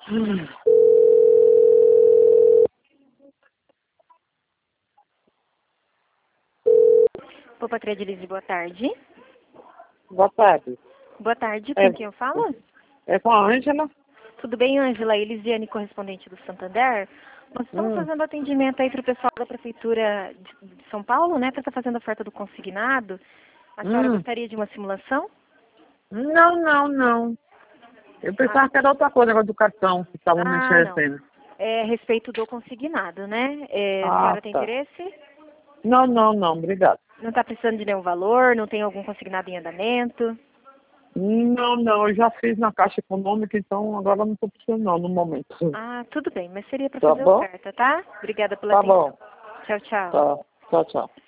Opa, Trade boa tarde. Boa tarde. Boa tarde, com quem eu falo? É com a Ângela? Tudo bem, Ângela? Elisiane, correspondente do Santander. Nós estamos fazendo atendimento aí para o pessoal da Prefeitura de São Paulo, né? Para estar fazendo a oferta do consignado. A senhora gostaria de uma simulação? Não. Eu pensava que era outra coisa, negócio do cartão que estavam me oferecendo. É a respeito do consignado, né? A senhora tem interesse? Não, obrigado. Não está precisando de nenhum valor? Não tem algum consignado em andamento? Não, eu já fiz na Caixa Econômica, então agora não estou precisando não, no momento. Ah, tudo bem, mas seria para Tá fazer a bom? oferta, tá? Obrigada pela Tá atenção. bom. Tchau, tchau. Tá. Tchau.